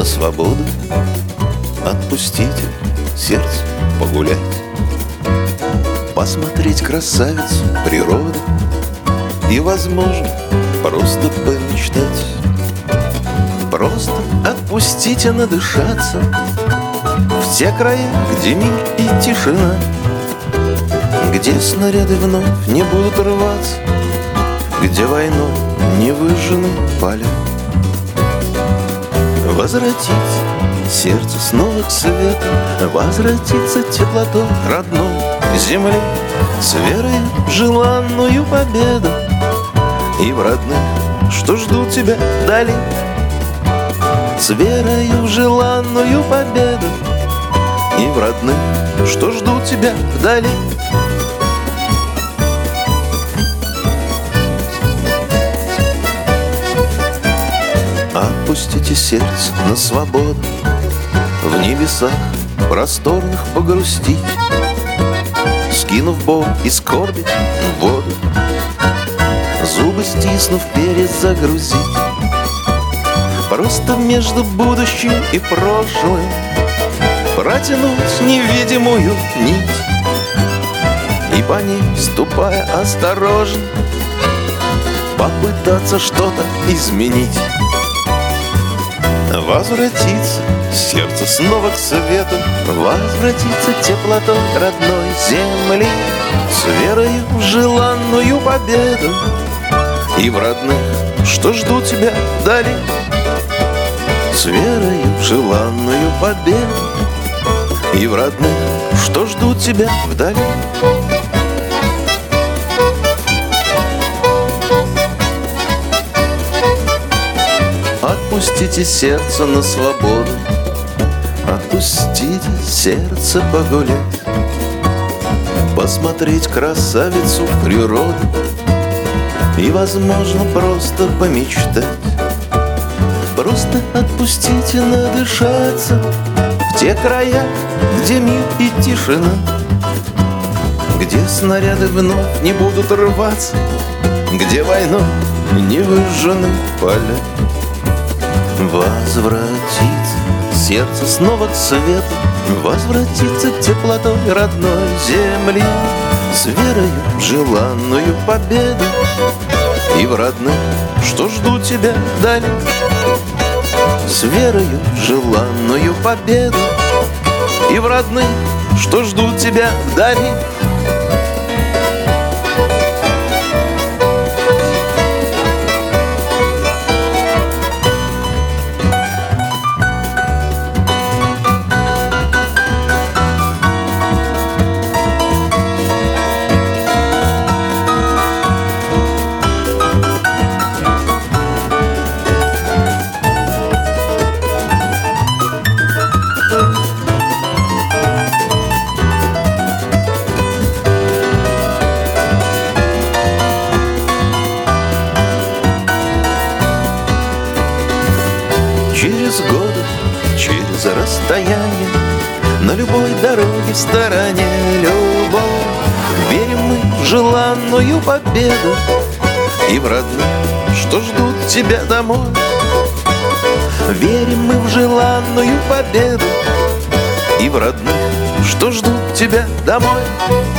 свободу. Отпустите сердце погулять, посмотреть красавицу природы и, возможно, просто помечтать. Просто отпустите надышаться в те края, где мир и тишина, где снаряды вновь не будут рваться, где войной не выжжены поля. Возвратится сердце снова к свету, возвратится теплотой родной земли, с верой в желанную победу и в родных, что ждут тебя вдали. С верою в желанную победу и в родных, что ждут тебя вдали. Отпустите сердце на свободу, в небесах просторных погрустить, скинув боль и скорби в воду, зубы стиснув, перезагрузить. Просто между будущим и прошлым протянуть невидимую нить и по ней, ступая осторожно, попытаться что-то изменить. Возвратится сердце снова к свету, возвратится теплотой родной земли, с верою в желанную победу и в родных, что ждут тебя вдали. С верою в желанную победу и в родных, что ждут тебя вдали. Отпустите сердце на свободу, отпустите сердце погулять, посмотреть красавицу природы и, возможно, просто помечтать. Просто отпустите надышаться в те края, где мир и тишина, где снаряды вновь не будут рваться, где войной не выжжены поля. Возвратится сердце снова к свету, возвратится теплотой родной земли, с верою в желанную победу и в родных, что ждут тебя вдали. С верою в желанную победу и в родных, что ждут тебя вдали. Через годы, через расстояние, на любой дороге в стороне любовь, верим мы в желанную победу и в родных, что ждут тебя домой. Верим мы в желанную победу и в родных, что ждут тебя домой.